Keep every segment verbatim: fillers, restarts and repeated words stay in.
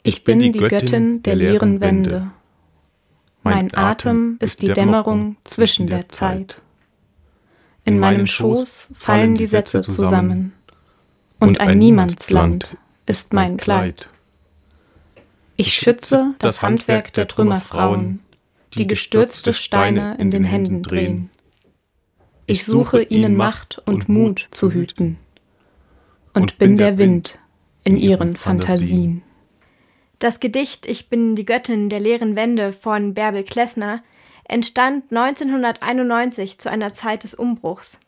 Ich bin die Göttin der leeren Wände. Mein Atem ist die Dämmerung zwischen der Zeit. In meinem Schoß fallen die Sätze zusammen. Und ein Niemandsland ist mein Kleid. Ich schütze das Handwerk der Trümmerfrauen, die gestürzte Steine in den Händen drehen. Ich suche ihnen Macht und Mut zu hüten und bin der Wind in ihren Fantasien. Das Gedicht Ich bin die Göttin der leeren Wände von Bärbel Klessner entstand neunzehnhunderteinundneunzig zu einer Zeit des Umbruchs.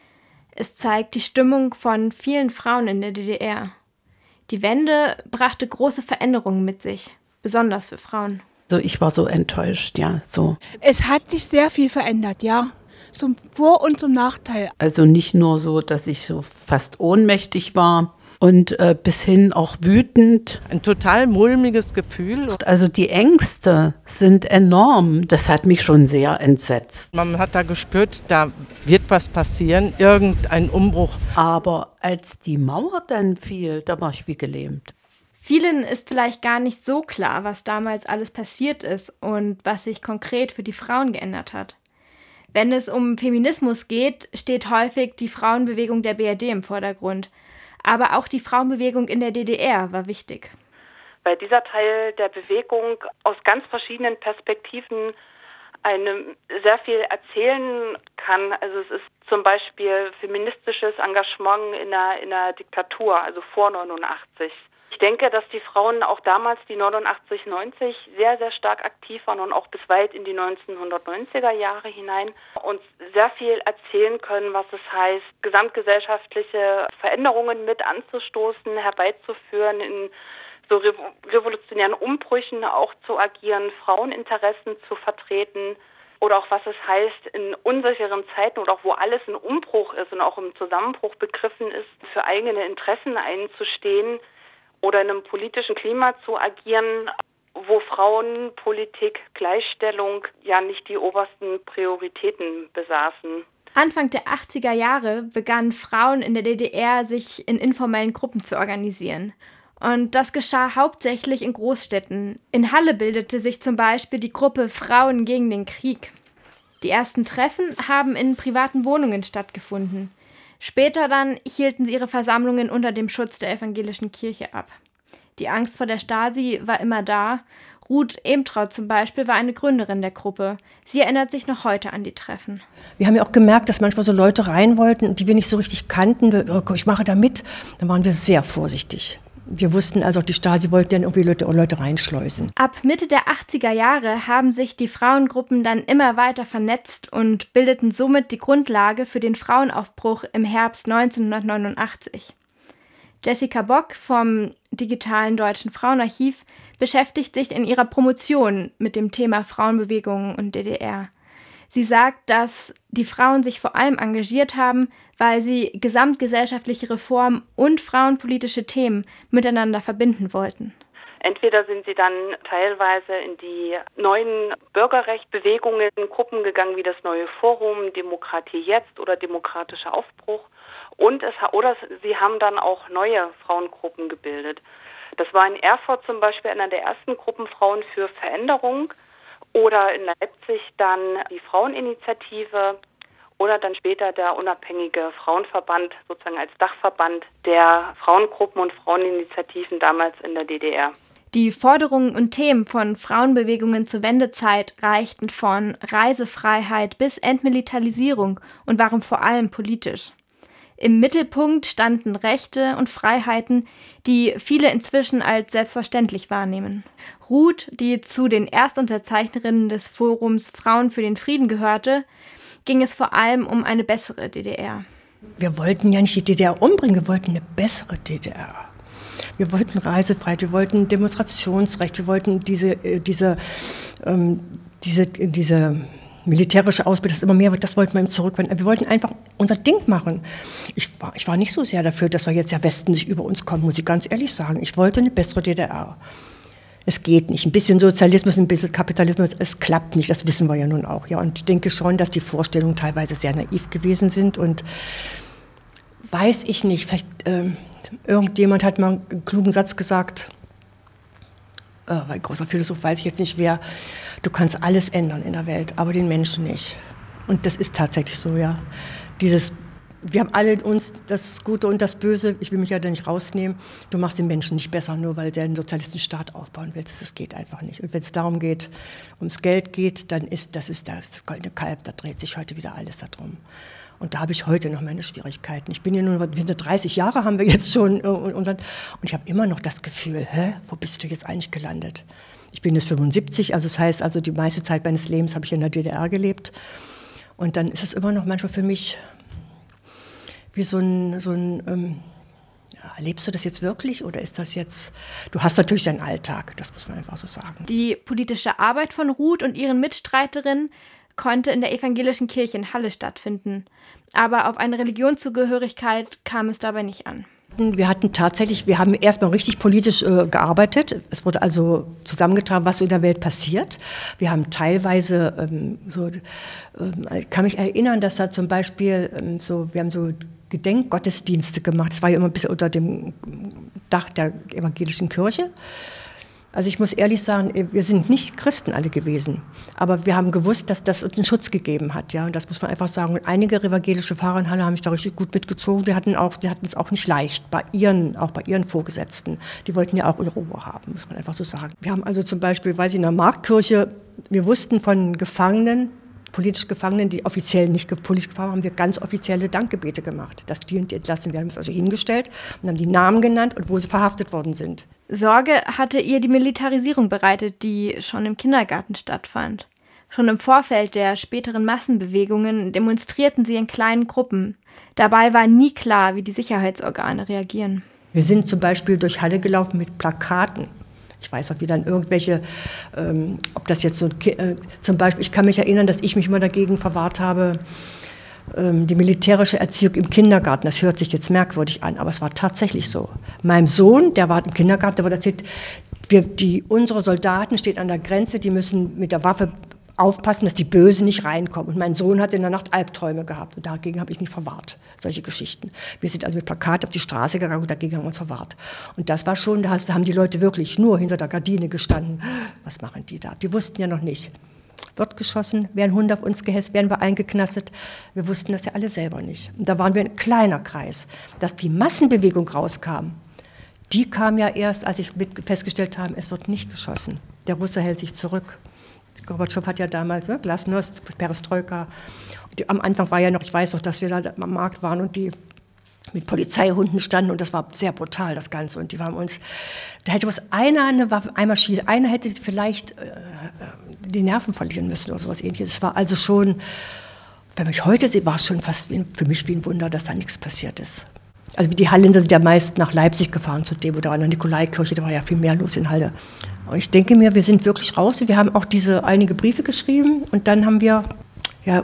Es zeigt die Stimmung von vielen Frauen in der D D R. Die Wende brachte große Veränderungen mit sich, besonders für Frauen. Also ich war so enttäuscht, ja, so. Es hat sich sehr viel verändert, ja. Zum Vor- und zum Nachteil. Also nicht nur so, dass ich so fast ohnmächtig war und äh, bis hin auch wütend. Ein total mulmiges Gefühl. Also die Ängste sind enorm. Das hat mich schon sehr entsetzt. Man hat da gespürt, da wird was passieren, irgendein Umbruch. Aber als die Mauer dann fiel, da war ich wie gelähmt. Vielen ist vielleicht gar nicht so klar, was damals alles passiert ist und was sich konkret für die Frauen geändert hat. Wenn es um Feminismus geht, steht häufig die Frauenbewegung der B R D im Vordergrund. Aber auch die Frauenbewegung in der D D R war wichtig. Weil dieser Teil der Bewegung aus ganz verschiedenen Perspektiven einem sehr viel erzählen kann. Also es ist zum Beispiel feministisches Engagement in der, in der Diktatur, also vor neunundachtzig. Ich denke, dass die Frauen auch damals, die neunundachtzig, neunzig, sehr, sehr stark aktiv waren und auch bis weit in die neunzehnhundertneunziger Jahre hinein uns sehr viel erzählen können, was es heißt, gesamtgesellschaftliche Veränderungen mit anzustoßen, herbeizuführen, in so revolutionären Umbrüchen auch zu agieren, Fraueninteressen zu vertreten oder auch was es heißt, in unsicheren Zeiten oder auch wo alles ein Umbruch ist und auch im Zusammenbruch begriffen ist, für eigene Interessen einzustehen oder in einem politischen Klima zu agieren, wo Frauen, Politik, Gleichstellung ja nicht die obersten Prioritäten besaßen. Anfang der achtziger Jahre begannen Frauen in der D D R, sich in informellen Gruppen zu organisieren. Und das geschah hauptsächlich in Großstädten. In Halle bildete sich zum Beispiel die Gruppe Frauen gegen den Krieg. Die ersten Treffen haben in privaten Wohnungen stattgefunden. Später dann hielten sie ihre Versammlungen unter dem Schutz der evangelischen Kirche ab. Die Angst vor der Stasi war immer da. Ruth Emtraut zum Beispiel war eine Gründerin der Gruppe. Sie erinnert sich noch heute an die Treffen. Wir haben ja auch gemerkt, dass manchmal so Leute rein wollten, die wir nicht so richtig kannten. Oh, ich mache da mit. Dann waren wir sehr vorsichtig. Wir wussten also, die Stasi wollte dann irgendwie Leute, Leute reinschleusen. Ab Mitte der achtziger Jahre haben sich die Frauengruppen dann immer weiter vernetzt und bildeten somit die Grundlage für den Frauenaufbruch im Herbst neunzehnhundertneunundachtzig. Jessica Bock vom Digitalen Deutschen Frauenarchiv beschäftigt sich in ihrer Promotion mit dem Thema Frauenbewegungen und D D R. Sie sagt, dass die Frauen sich vor allem engagiert haben, weil sie gesamtgesellschaftliche Reformen und frauenpolitische Themen miteinander verbinden wollten. Entweder sind sie dann teilweise in die neuen Bürgerrechtsbewegungen, Gruppen gegangen, wie das Neue Forum, Demokratie jetzt oder Demokratischer Aufbruch. Und es, oder sie haben dann auch neue Frauengruppen gebildet. Das war in Erfurt zum Beispiel einer der ersten Gruppen Frauen für Veränderung. Oder in Leipzig dann die Fraueninitiative oder dann später der unabhängige Frauenverband, sozusagen als Dachverband der Frauengruppen und Fraueninitiativen damals in der D D R. Die Forderungen und Themen von Frauenbewegungen zur Wendezeit reichten von Reisefreiheit bis Entmilitarisierung und waren vor allem politisch. Im Mittelpunkt standen Rechte und Freiheiten, die viele inzwischen als selbstverständlich wahrnehmen. Ruth, die zu den Erstunterzeichnerinnen des Forums Frauen für den Frieden gehörte, ging es vor allem um eine bessere D D R. Wir wollten ja nicht die D D R umbringen, wir wollten eine bessere D D R. Wir wollten Reisefreiheit, wir wollten Demonstrationsrecht, wir wollten diese, diese, ähm, diese, diese militärische Ausbildung, das immer mehr wird, das wollten wir ihm zurückwenden. Wir wollten einfach unser Ding machen. Ich war, ich war nicht so sehr dafür, dass wir jetzt der Westen sich über uns kommt, muss ich ganz ehrlich sagen. Ich wollte eine bessere D D R. Es geht nicht. Ein bisschen Sozialismus, ein bisschen Kapitalismus, es klappt nicht, das wissen wir ja nun auch. Ja. Und ich denke schon, dass die Vorstellungen teilweise sehr naiv gewesen sind. Und weiß ich nicht, vielleicht äh, irgendjemand hat mal einen klugen Satz gesagt, äh, ein großer Philosoph, weiß ich jetzt nicht wer, du kannst alles ändern in der Welt, aber den Menschen nicht. Und das ist tatsächlich so, ja. Dieses, wir haben alle in uns das Gute und das Böse, ich will mich ja da nicht rausnehmen, du machst den Menschen nicht besser, nur weil der einen sozialistischen Staat aufbauen willst, das geht einfach nicht. Und wenn es darum geht, ums Geld geht, dann ist das, ist das, das goldene Kalb, da dreht sich heute wieder alles darum. Und da habe ich heute noch meine Schwierigkeiten. Ich bin ja nur, dreißig Jahre haben wir jetzt schon, und, und, und ich habe immer noch das Gefühl, hä, wo bist du jetzt eigentlich gelandet? Ich bin jetzt fünfundsiebzig, also das heißt, also die meiste Zeit meines Lebens habe ich in der D D R gelebt. Und dann ist es immer noch manchmal für mich wie so ein, so ein ähm, ja, lebst du das jetzt wirklich oder ist das jetzt, du hast natürlich deinen Alltag, das muss man einfach so sagen. Die politische Arbeit von Ruth und ihren Mitstreiterinnen konnte in der evangelischen Kirche in Halle stattfinden. Aber auf eine Religionszugehörigkeit kam es dabei nicht an. Wir hatten tatsächlich, wir haben erstmal richtig politisch äh, gearbeitet. Es wurde also zusammengetragen, was so in der Welt passiert. Wir haben teilweise ähm, so, ähm, ich kann mich erinnern, dass da zum Beispiel ähm, so, wir haben so Gedenkgottesdienste gemacht. Das war ja immer ein bisschen unter dem Dach der evangelischen Kirche. Also ich muss ehrlich sagen, wir sind nicht Christen alle gewesen, aber wir haben gewusst, dass das uns einen Schutz gegeben hat, ja. Und das muss man einfach sagen. Und einige evangelische Pfarrer in Halle haben mich da richtig gut mitgezogen. Die hatten auch, die hatten es auch nicht leicht bei ihren, auch bei ihren Vorgesetzten. Die wollten ja auch in Ruhe haben, muss man einfach so sagen. Wir haben also zum Beispiel, weiß ich, in der Marktkirche, wir wussten von Gefangenen, politisch Gefangenen, die offiziell nicht politisch gefangen haben, haben wir ganz offizielle Dankgebete gemacht, dass die und die entlassen werden. Wir haben es also hingestellt und haben die Namen genannt und wo sie verhaftet worden sind. Sorge hatte ihr die Militarisierung bereitet, die schon im Kindergarten stattfand. Schon im Vorfeld der späteren Massenbewegungen demonstrierten sie in kleinen Gruppen. Dabei war nie klar, wie die Sicherheitsorgane reagieren. Wir sind zum Beispiel durch Halle gelaufen mit Plakaten. Ich weiß auch, wie dann irgendwelche, ähm, ob das jetzt so, äh, zum Beispiel, ich kann mich erinnern, dass ich mich immer dagegen verwahrt habe, ähm, die militärische Erziehung im Kindergarten. Das hört sich jetzt merkwürdig an, aber es war tatsächlich so. Meinem Sohn, der war im Kindergarten, der wurde erzählt, wir, die, unsere Soldaten stehen an der Grenze, die müssen mit der Waffe aufpassen, dass die Bösen nicht reinkommen. Und mein Sohn hat in der Nacht Albträume gehabt. Und dagegen habe ich mich verwahrt, solche Geschichten. Wir sind also mit Plakat auf die Straße gegangen und dagegen haben wir uns verwahrt. Und das war schon, da haben die Leute wirklich nur hinter der Gardine gestanden. Was machen die da? Die wussten ja noch nicht. Wird geschossen, werden Hunde auf uns gehetzt, werden wir eingeknastet. Wir wussten das ja alle selber nicht. Und da waren wir ein kleiner Kreis. Dass die Massenbewegung rauskam, die kam ja erst, als ich festgestellt habe, es wird nicht geschossen. Der Russe hält sich zurück. Gorbatschow hat ja damals, ne, Glasnost, Perestroika. Die, am Anfang war ja noch, ich weiß noch, dass wir da am Markt waren und die mit Polizeihunden standen und das war sehr brutal, das Ganze. Und die haben uns, da hätte uns einer eine Waffe, einmal schießen, einer hätte vielleicht äh, die Nerven verlieren müssen oder sowas Ähnliches. Es war also schon, wenn ich heute sehe, war es schon fast wie, für mich wie ein Wunder, dass da nichts passiert ist. Also die Hallenser sind ja meist nach Leipzig gefahren zu dem oder an der Nikolaikirche, da war ja viel mehr los in Halle. Und ich denke mir, wir sind wirklich raus. Wir haben auch diese einige Briefe geschrieben und dann haben wir, ja,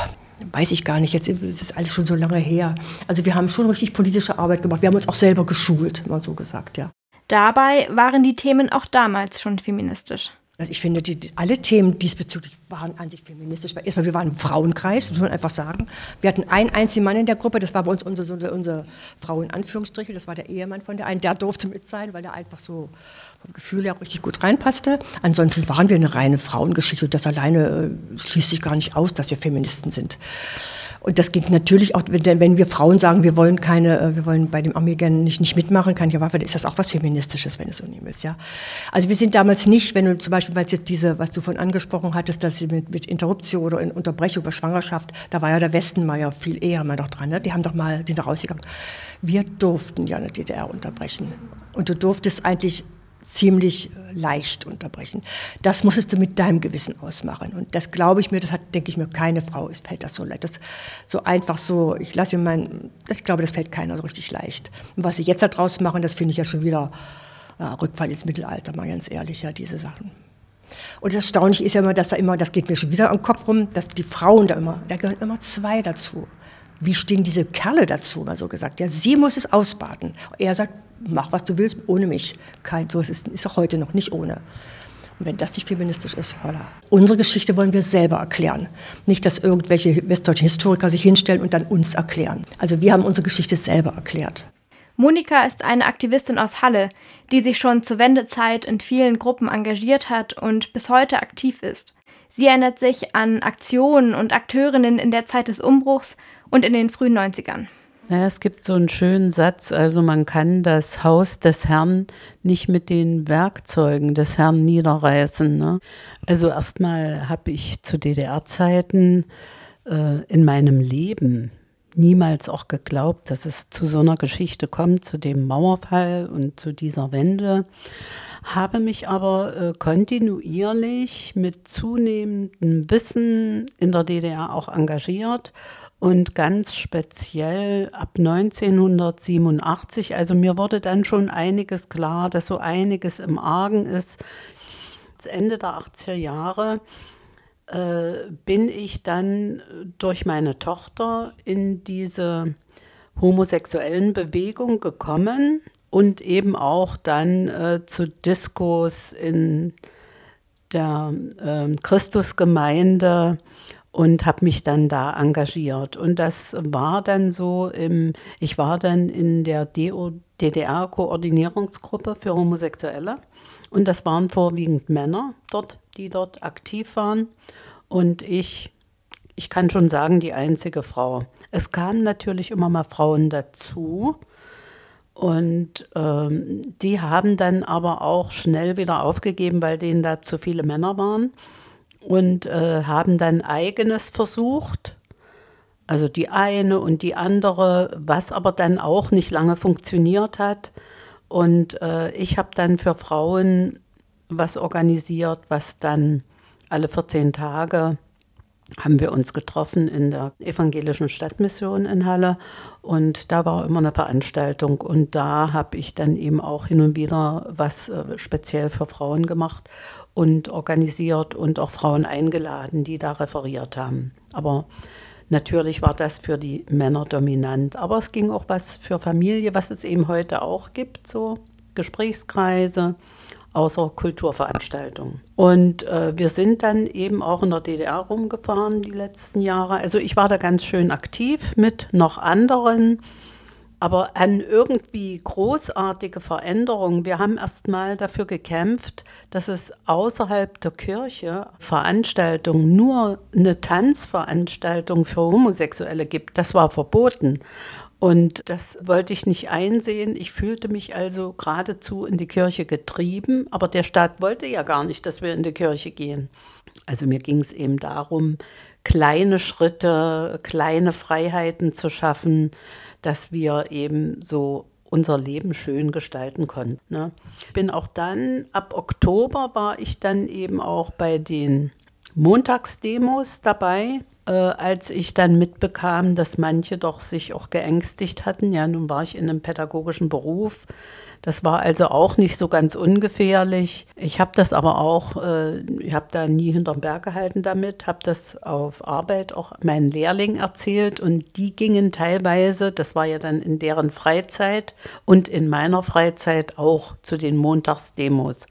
weiß ich gar nicht, jetzt ist es alles schon so lange her. Also wir haben schon richtig politische Arbeit gemacht. Wir haben uns auch selber geschult, mal so gesagt, ja. Dabei waren die Themen auch damals schon feministisch. Also ich finde, die, alle Themen diesbezüglich waren an sich feministisch. Erstmal, wir waren ein Frauenkreis, muss man einfach sagen. Wir hatten einen einzigen Mann in der Gruppe, das war bei uns unsere, unsere, unsere Frau in Anführungsstrichen, das war der Ehemann von der einen, der durfte mit sein, weil der einfach so vom Gefühl her richtig gut reinpasste. Ansonsten waren wir eine reine Frauengeschichte und das alleine äh, schließt sich gar nicht aus, dass wir Feministen sind. Und das geht natürlich auch, wenn wir Frauen sagen, wir wollen keine, wir wollen bei dem Armeegang nicht, nicht mitmachen, keine Waffe, ist das auch was Feministisches, wenn du so nehmen willst, ja. Also wir sind damals nicht, wenn du zum Beispiel jetzt diese, was du von angesprochen hattest, dass sie mit, mit Interruption oder Unterbrechung bei Schwangerschaft, da war ja der Westen mal ja viel eher mal noch dran, ne? Die haben doch mal, sind da rausgegangen. Wir durften ja eine D D R unterbrechen. Und du durftest eigentlich ziemlich leicht unterbrechen. Das musstest du mit deinem Gewissen ausmachen. Und das glaube ich mir, das hat, denke ich mir, keine Frau, es fällt das so leicht. Das so einfach so, ich lasse mir mein, ich glaube, das fällt keiner so richtig leicht. Und was sie jetzt da draus machen, das finde ich ja schon wieder ja, Rückfall ins Mittelalter, mal ganz ehrlich, ja, diese Sachen. Und das Erstaunliche ist ja immer, dass da immer, das geht mir schon wieder am Kopf rum, dass die Frauen da immer, da gehören immer zwei dazu. Wie stehen diese Kerle dazu, mal so gesagt? Ja, sie muss es ausbaden. Er sagt, mach, was du willst, ohne mich. Kein, so ist es ist auch heute noch nicht ohne. Und wenn das nicht feministisch ist, voilà. Unsere Geschichte wollen wir selber erklären. Nicht, dass irgendwelche westdeutschen Historiker sich hinstellen und dann uns erklären. Also wir haben unsere Geschichte selber erklärt. Monika ist eine Aktivistin aus Halle, die sich schon zur Wendezeit in vielen Gruppen engagiert hat und bis heute aktiv ist. Sie erinnert sich an Aktionen und Akteurinnen in der Zeit des Umbruchs und in den frühen neunzigern. Naja, es gibt so einen schönen Satz, also man kann das Haus des Herrn nicht mit den Werkzeugen des Herrn niederreißen. Ne? Also erstmal habe ich zu D D R-Zeiten äh, in meinem Leben niemals auch geglaubt, dass es zu so einer Geschichte kommt, zu dem Mauerfall und zu dieser Wende, habe mich aber äh, kontinuierlich mit zunehmendem Wissen in der D D R auch engagiert und ganz speziell ab neunzehnhundertsiebenundachtzig, also mir wurde dann schon einiges klar, dass so einiges im Argen ist. Ende der achtziger Jahre äh, bin ich dann durch meine Tochter in diese homosexuellen Bewegung gekommen und eben auch dann äh, zu Diskos in der äh, Christusgemeinde und habe mich dann da engagiert. Und das war dann so, im, ich war dann in der D D R-Koordinierungsgruppe für Homosexuelle und das waren vorwiegend Männer dort, die dort aktiv waren und ich, ich kann schon sagen, die einzige Frau. Es kamen natürlich immer mal Frauen dazu und ähm, die haben dann aber auch schnell wieder aufgegeben, weil denen da zu viele Männer waren. Und äh, haben dann Eigenes versucht, also die eine und die andere, was aber dann auch nicht lange funktioniert hat. Und äh, ich habe dann für Frauen was organisiert, was dann alle vierzehn Tage haben wir uns getroffen in der evangelischen Stadtmission in Halle und da war immer eine Veranstaltung und da habe ich dann eben auch hin und wieder was äh, speziell für Frauen gemacht und organisiert und auch Frauen eingeladen, die da referiert haben. Aber natürlich war das für die Männer dominant, aber es ging auch was für Familie, was es eben heute auch gibt, so Gesprächskreise, außer Kulturveranstaltungen. Und äh, wir sind dann eben auch in der D D R rumgefahren die letzten Jahre. Also ich war da ganz schön aktiv mit noch anderen, aber an irgendwie großartige Veränderungen. Wir haben erst mal dafür gekämpft, dass es außerhalb der Kirche Veranstaltungen, nur eine Tanzveranstaltung für Homosexuelle gibt. Das war verboten. Und das wollte ich nicht einsehen. Ich fühlte mich also geradezu in die Kirche getrieben, aber der Staat wollte ja gar nicht, dass wir in die Kirche gehen. Also mir ging es eben darum, kleine Schritte, kleine Freiheiten zu schaffen, dass wir eben so unser Leben schön gestalten konnten. Ne? Ich bin auch dann, ab Oktober war ich dann eben auch bei den Montagsdemos dabei. Äh, als ich dann mitbekam, dass manche doch sich auch geängstigt hatten. Ja, nun war ich in einem pädagogischen Beruf. Das war also auch nicht so ganz ungefährlich. Ich habe das aber auch, äh, ich habe da nie hinterm Berg gehalten damit, habe das auf Arbeit auch meinen Lehrlingen erzählt und die gingen teilweise, das war ja dann in deren Freizeit und in meiner Freizeit auch zu den Montagsdemos.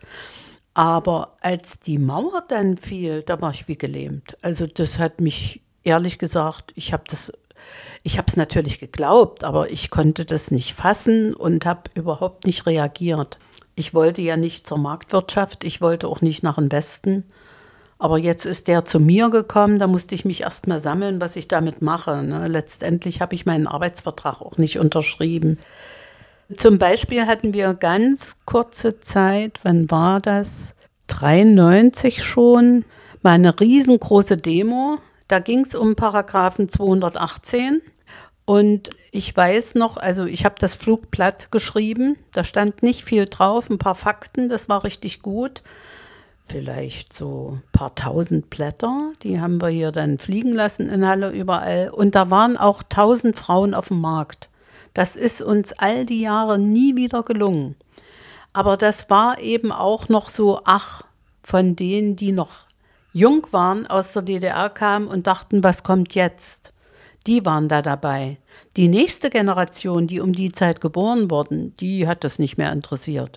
Aber als die Mauer dann fiel, da war ich wie gelähmt. Also das hat mich, ehrlich gesagt, ich habe das, ich habe es natürlich geglaubt, aber ich konnte das nicht fassen und habe überhaupt nicht reagiert. Ich wollte ja nicht zur Marktwirtschaft, ich wollte auch nicht nach dem Westen. Aber jetzt ist der zu mir gekommen, da musste ich mich erst mal sammeln, was ich damit mache. Ne? Letztendlich habe ich meinen Arbeitsvertrag auch nicht unterschrieben. Zum Beispiel hatten wir ganz kurze Zeit, wann war das? dreiundneunzig schon, mal eine riesengroße Demo. Da ging es um Paragraphen zweihundertachtzehn. Und ich weiß noch, also ich habe das Flugblatt geschrieben, da stand nicht viel drauf, ein paar Fakten, das war richtig gut. Vielleicht so ein paar tausend Blätter, die haben wir hier dann fliegen lassen in Halle überall. Und da waren auch tausend Frauen auf dem Markt. Das ist uns all die Jahre nie wieder gelungen. Aber das war eben auch noch so, ach, von denen, die noch jung waren, aus der D D R kamen und dachten, was kommt jetzt? Die waren da dabei. Die nächste Generation, die um die Zeit geboren wurden, die hat das nicht mehr interessiert.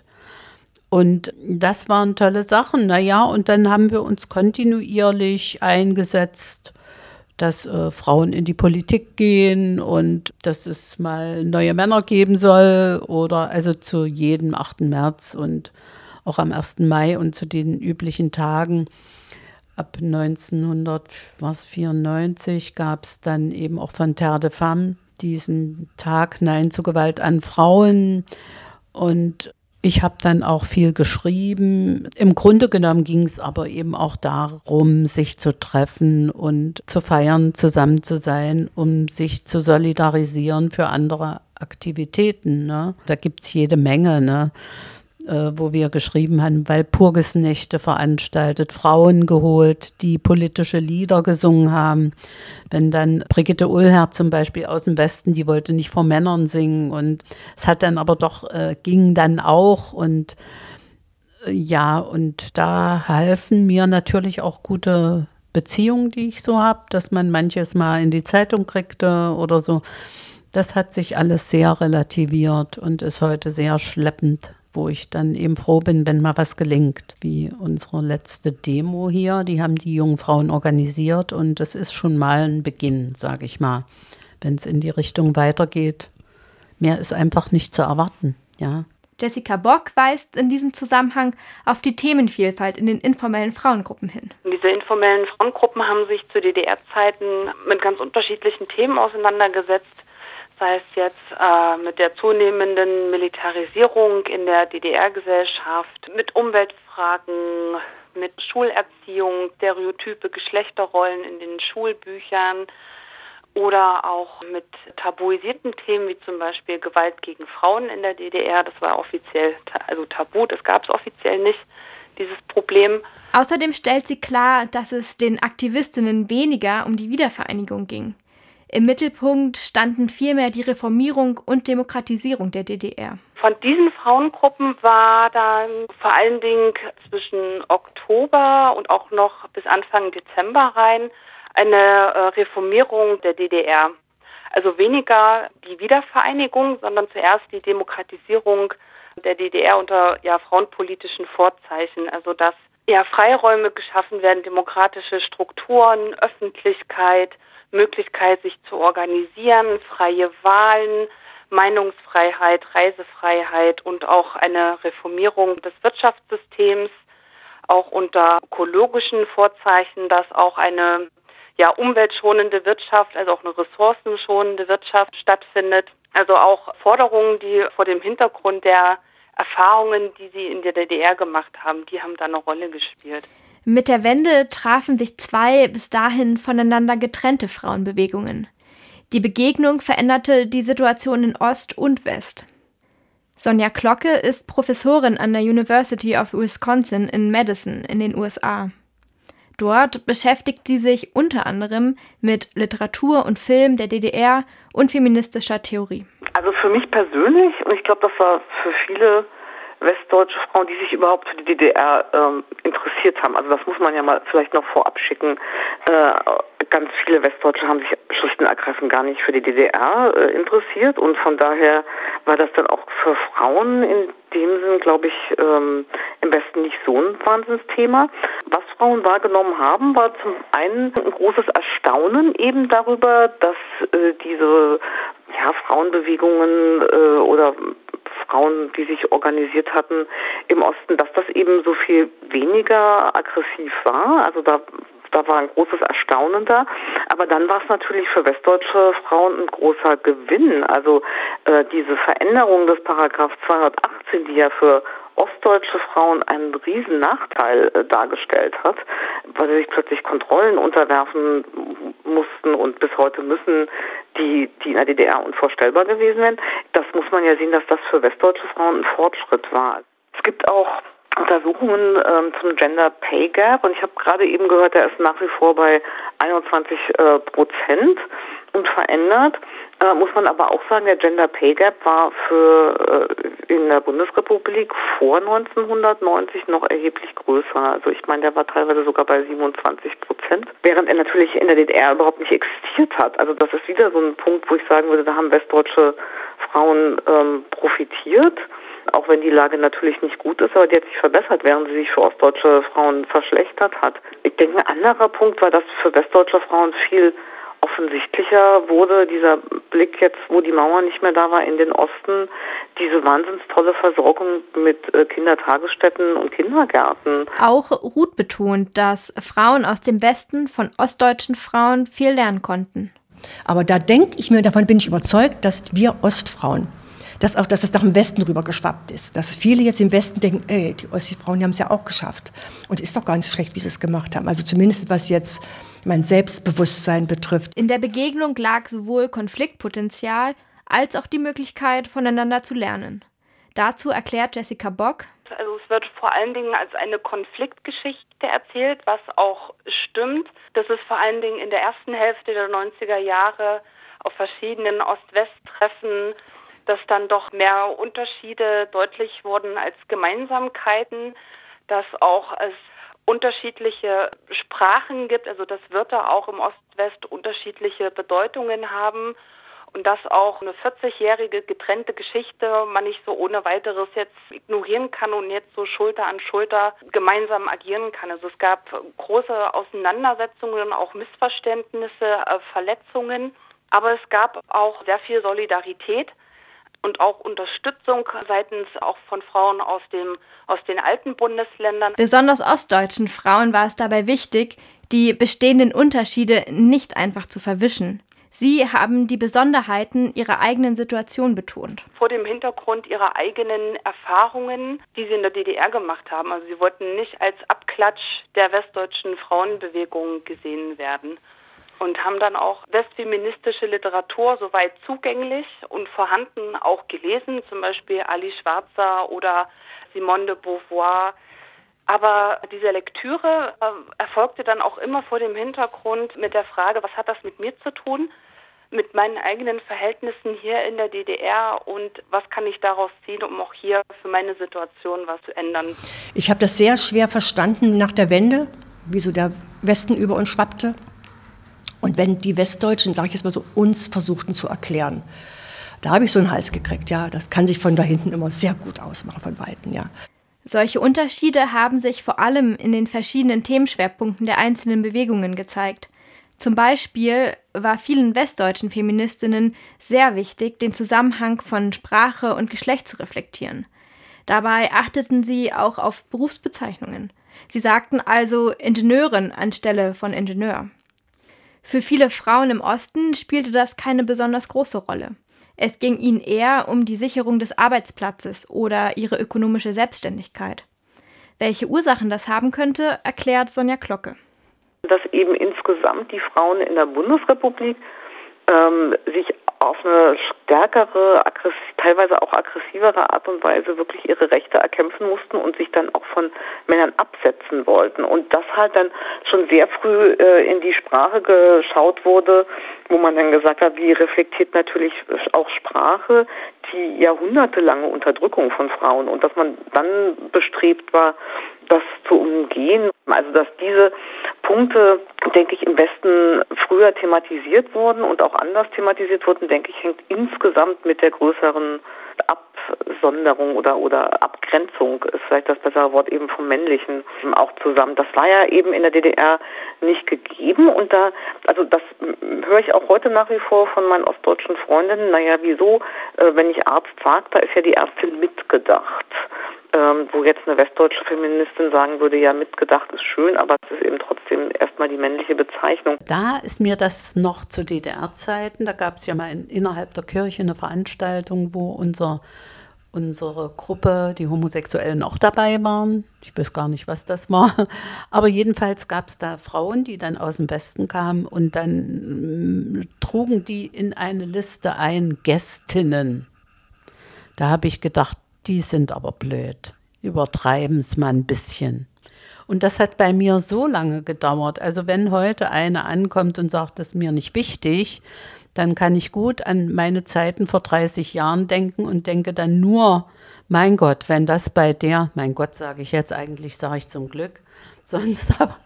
Und das waren tolle Sachen. Naja, und dann haben wir uns kontinuierlich eingesetzt, dass äh, Frauen in die Politik gehen und dass es mal neue Männer geben soll oder also zu jedem achten März und auch am ersten Mai und zu den üblichen Tagen. Ab neunzehnhundertvierundneunzig gab es dann eben auch von Terre de Femme diesen Tag Nein zu Gewalt an Frauen. Und ich habe dann auch viel geschrieben. Im Grunde genommen ging es aber eben auch darum, sich zu treffen und zu feiern, zusammen zu sein, um sich zu solidarisieren für andere Aktivitäten. Ne? Da gibt es jede Menge, ne? äh, wo wir geschrieben haben, Walpurgisnächte veranstaltet, Frauen geholt, die politische Lieder gesungen haben. Wenn dann Brigitte Ullherr zum Beispiel aus dem Westen, die wollte nicht vor Männern singen und es hat dann aber doch, äh, ging dann auch und äh, ja, und da halfen mir natürlich auch gute Beziehungen, die ich so habe, dass man manches mal in die Zeitung kriegte oder so. Das hat sich alles sehr relativiert und ist heute sehr schleppend, wo ich dann eben froh bin, wenn mal was gelingt, wie unsere letzte Demo hier. Die haben die jungen Frauen organisiert und das ist schon mal ein Beginn, sage ich mal, wenn es in die Richtung weitergeht. Mehr ist einfach nicht zu erwarten, ja. Jessica Bock weist in diesem Zusammenhang auf die Themenvielfalt in den informellen Frauengruppen hin. Diese informellen Frauengruppen haben sich zu D D R-Zeiten mit ganz unterschiedlichen Themen auseinandergesetzt. Sei es jetzt äh, mit der zunehmenden Militarisierung in der D D R-Gesellschaft, mit Umweltfragen, mit Schulerziehung, Stereotype, Geschlechterrollen in den Schulbüchern oder auch mit tabuisierten Themen wie zum Beispiel Gewalt gegen Frauen in der D D R. Das war offiziell also tabu, das gab es offiziell nicht, dieses Problem. Außerdem stellt sie klar, dass es den Aktivistinnen weniger um die Wiedervereinigung ging. Im Mittelpunkt standen vielmehr die Reformierung und Demokratisierung der D D R. Von diesen Frauengruppen war dann vor allen Dingen zwischen Oktober und auch noch bis Anfang Dezember rein eine Reformierung der D D R. Also weniger die Wiedervereinigung, sondern zuerst die Demokratisierung der D D R unter ja, frauenpolitischen Vorzeichen. Also dass ja, Freiräume geschaffen werden, demokratische Strukturen, Öffentlichkeit, Möglichkeit, sich zu organisieren, freie Wahlen, Meinungsfreiheit, Reisefreiheit und auch eine Reformierung des Wirtschaftssystems, auch unter ökologischen Vorzeichen, dass auch eine ja, umweltschonende Wirtschaft, also auch eine ressourcenschonende Wirtschaft stattfindet. Also auch Forderungen, die vor dem Hintergrund der Erfahrungen, die sie in der D D R gemacht haben, die haben da eine Rolle gespielt. Mit der Wende trafen sich zwei bis dahin voneinander getrennte Frauenbewegungen. Die Begegnung veränderte die Situation in Ost und West. Sonja Klocke ist Professorin an der University of Wisconsin in Madison in den U S A. Dort beschäftigt sie sich unter anderem mit Literatur und Film der D D R und feministischer Theorie. Also für mich persönlich, und ich glaube, das war für viele westdeutsche Frauen, die sich überhaupt für die D D R ähm, interessiert haben. Also das muss man ja mal vielleicht noch vorab schicken. Äh, ganz viele Westdeutsche haben sich schlicht und ergreifend gar nicht für die D D R äh, interessiert und von daher war das dann auch für Frauen in dem Sinn, glaube ich, ähm, im Westen nicht so ein Wahnsinnsthema. Was Frauen wahrgenommen haben, war zum einen ein großes Erstaunen eben darüber, dass äh, diese ja, Frauenbewegungen äh, oder Frauen, die sich organisiert hatten im Osten, dass das eben so viel weniger aggressiv war. Also da, da war ein großes Erstaunen da. Aber dann war es natürlich für westdeutsche Frauen ein großer Gewinn. Also äh, diese Veränderung des Paragraph zweihundertachtzehn, die ja für ostdeutsche Frauen einen riesen Nachteil äh, dargestellt hat, weil sie sich plötzlich Kontrollen unterwerfen mussten und bis heute müssen, die, die in der D D R unvorstellbar gewesen wären. Das muss man ja sehen, dass das für westdeutsche Frauen ein Fortschritt war. Es gibt auch Untersuchungen ähm, zum Gender Pay Gap und ich habe gerade eben gehört, der ist nach wie vor bei einundzwanzig äh, Prozent unverändert. Äh, muss man aber auch sagen, der Gender Pay Gap war für äh, in der Bundesrepublik vor neunzehnhundertneunzig noch erheblich größer. Also ich meine, der war teilweise sogar bei siebenundzwanzig Prozent, während er natürlich in der D D R überhaupt nicht existiert hat. Also das ist wieder so ein Punkt, wo ich sagen würde, da haben westdeutsche Frauen ähm, profitiert. auch wenn die Lage natürlich nicht gut ist, aber die hat sich verbessert, während sie sich für ostdeutsche Frauen verschlechtert hat. Ich denke, ein anderer Punkt war, dass für westdeutsche Frauen viel offensichtlicher wurde, dieser Blick jetzt, wo die Mauer nicht mehr da war, in den Osten, diese wahnsinns tolle Versorgung mit äh, Kindertagesstätten und Kindergärten. Auch Ruth betont, dass Frauen aus dem Westen von ostdeutschen Frauen viel lernen konnten. Aber da denke ich mir, davon bin ich überzeugt, dass wir Ostfrauen, dass auch, dass es nach dem Westen rüber geschwappt ist. Dass viele jetzt im Westen denken, ey, die Ostfrauen, die haben es ja auch geschafft. Und ist doch gar nicht so schlecht, wie sie es gemacht haben. Also zumindest was jetzt mein Selbstbewusstsein betrifft. In der Begegnung lag sowohl Konfliktpotenzial als auch die Möglichkeit, voneinander zu lernen. Dazu erklärt Jessica Bock: Also es wird vor allen Dingen als eine Konfliktgeschichte erzählt, was auch stimmt. Das ist vor allen Dingen in der ersten Hälfte der neunziger Jahre auf verschiedenen Ost-West-Treffen, dass dann doch mehr Unterschiede deutlich wurden als Gemeinsamkeiten, dass auch es unterschiedliche Sprachen gibt, also dass Wörter auch im Ost-West unterschiedliche Bedeutungen haben und dass auch eine vierzigjährige getrennte Geschichte man nicht so ohne weiteres jetzt ignorieren kann und jetzt so Schulter an Schulter gemeinsam agieren kann. Also es gab große Auseinandersetzungen, auch Missverständnisse, Verletzungen, aber es gab auch sehr viel Solidarität und auch Unterstützung seitens auch von Frauen aus dem aus den alten Bundesländern. Besonders ostdeutschen Frauen war es dabei wichtig, die bestehenden Unterschiede nicht einfach zu verwischen. Sie haben die Besonderheiten ihrer eigenen Situation betont. Vor dem Hintergrund ihrer eigenen Erfahrungen, die sie in der D D R gemacht haben. Also sie wollten nicht als Abklatsch der westdeutschen Frauenbewegung gesehen werden. Und haben dann auch westfeministische Literatur soweit zugänglich und vorhanden auch gelesen, zum Beispiel Ali Schwarzer oder Simone de Beauvoir. Aber diese Lektüre äh, erfolgte dann auch immer vor dem Hintergrund mit der Frage, was hat das mit mir zu tun, mit meinen eigenen Verhältnissen hier in der D D R und was kann ich daraus ziehen, um auch hier für meine Situation was zu ändern. Ich habe das sehr schwer verstanden nach der Wende, wie so der Westen über uns schwappte. Und wenn die Westdeutschen, sage ich jetzt mal so, uns versuchten zu erklären, da habe ich so einen Hals gekriegt. Ja, das kann sich von da hinten immer sehr gut ausmachen, von Weitem, ja. Solche Unterschiede haben sich vor allem in den verschiedenen Themenschwerpunkten der einzelnen Bewegungen gezeigt. Zum Beispiel war vielen westdeutschen Feministinnen sehr wichtig, den Zusammenhang von Sprache und Geschlecht zu reflektieren. Dabei achteten sie auch auf Berufsbezeichnungen. Sie sagten also Ingenieurin anstelle von Ingenieur. Für viele Frauen im Osten spielte das keine besonders große Rolle. Es ging ihnen eher um die Sicherung des Arbeitsplatzes oder ihre ökonomische Selbstständigkeit. Welche Ursachen das haben könnte, erklärt Sonja Glocke. Dass eben insgesamt die Frauen in der Bundesrepublik ähm, sich auf eine stärkere, aggressiv, teilweise auch aggressivere Art und Weise wirklich ihre Rechte erkämpfen mussten und sich dann auch von Männern absetzen wollten. Und das halt dann schon sehr früh äh, in die Sprache geschaut wurde, wo man dann gesagt hat, wie reflektiert natürlich auch Sprache die jahrhundertelange Unterdrückung von Frauen und dass man dann bestrebt war, das zu umgehen. Also dass diese Punkte, denke ich, im Westen früher thematisiert wurden und auch anders thematisiert wurden, denke ich, hängt insgesamt mit der größeren Absonderung oder, oder Abgrenzung, ist vielleicht das bessere Wort, eben vom Männlichen auch zusammen. Das war ja eben in der D D R nicht gegeben und da, also das höre ich auch heute nach wie vor von meinen ostdeutschen Freundinnen, naja, wieso, wenn ich Arzt sage, da ist ja die Ärztin mitgedacht. Ähm, wo jetzt eine westdeutsche Feministin sagen würde, ja, mitgedacht ist schön, aber es ist eben trotzdem erstmal die männliche Bezeichnung. Da ist mir das noch zu D D R-Zeiten, da gab es ja mal in, innerhalb der Kirche eine Veranstaltung, wo unser, unsere Gruppe, die Homosexuellen, auch dabei waren. Ich weiß gar nicht, was das war. Aber jedenfalls gab es da Frauen, die dann aus dem Westen kamen und dann äh, trugen die in eine Liste ein Gästinnen. Da habe ich gedacht, die sind aber blöd, übertreiben es mal ein bisschen. Und das hat bei mir so lange gedauert. Also wenn heute eine ankommt und sagt, das ist mir nicht wichtig, dann kann ich gut an meine Zeiten vor dreißig Jahren denken und denke dann nur, mein Gott, wenn das bei der, mein Gott sage ich jetzt eigentlich, sage ich zum Glück, sonst aber,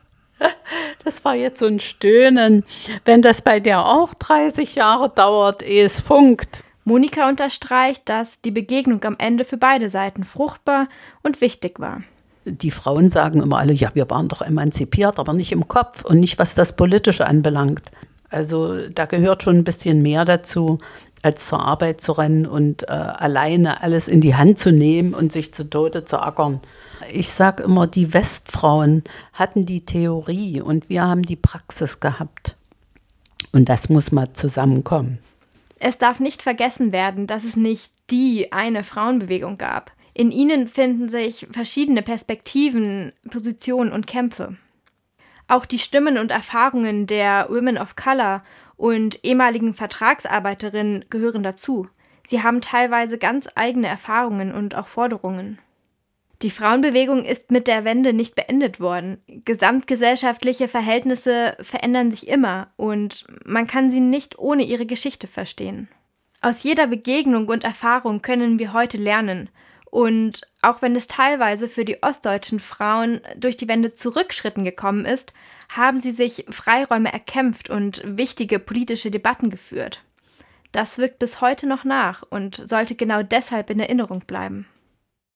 das war jetzt so ein Stöhnen, wenn das bei der auch dreißig Jahre dauert, ehe es funkt. Monika unterstreicht, dass die Begegnung am Ende für beide Seiten fruchtbar und wichtig war. Die Frauen sagen immer alle, ja, wir waren doch emanzipiert, aber nicht im Kopf und nicht, was das Politische anbelangt. Also da gehört schon ein bisschen mehr dazu, als zur Arbeit zu rennen und äh, alleine alles in die Hand zu nehmen und sich zu Tode zu ackern. Ich sage immer, die Westfrauen hatten die Theorie und wir haben die Praxis gehabt. Und das muss mal zusammenkommen. Es darf nicht vergessen werden, dass es nicht die eine Frauenbewegung gab. In ihnen finden sich verschiedene Perspektiven, Positionen und Kämpfe. Auch die Stimmen und Erfahrungen der Women of Color und ehemaligen Vertragsarbeiterinnen gehören dazu. Sie haben teilweise ganz eigene Erfahrungen und auch Forderungen. Die Frauenbewegung ist mit der Wende nicht beendet worden. Gesamtgesellschaftliche Verhältnisse verändern sich immer und man kann sie nicht ohne ihre Geschichte verstehen. Aus jeder Begegnung und Erfahrung können wir heute lernen. Und auch wenn es teilweise für die ostdeutschen Frauen durch die Wende zu Rückschritten gekommen ist, haben sie sich Freiräume erkämpft und wichtige politische Debatten geführt. Das wirkt bis heute noch nach und sollte genau deshalb in Erinnerung bleiben.